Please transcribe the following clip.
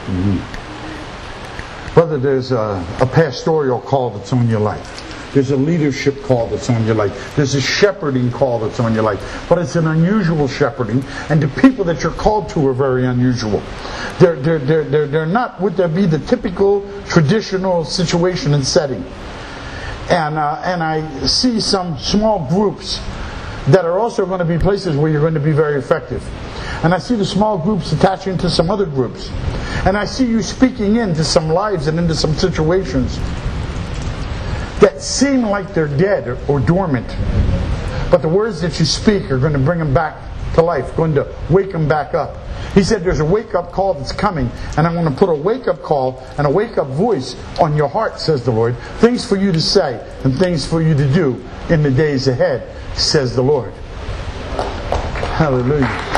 Brother, there's a pastoral call that's on your life. There's a leadership call that's on your life. There's a shepherding call that's on your life. But it's an unusual shepherding, and the people that you're called to are very unusual. They're not, would there be the typical traditional situation and setting. And I see some small groups that are also going to be places where you're going to be very effective. And I see the small groups attaching to some other groups. And I see you speaking into some lives and into some situations that seem like they're dead or dormant. But the words that you speak are going to bring them back to life, going to wake them back up. He said there's a wake-up call that's coming, and I'm going to put a wake-up call and a wake-up voice on your heart, says the Lord. Things for you to say and things for you to do in the days ahead, says the Lord. Hallelujah.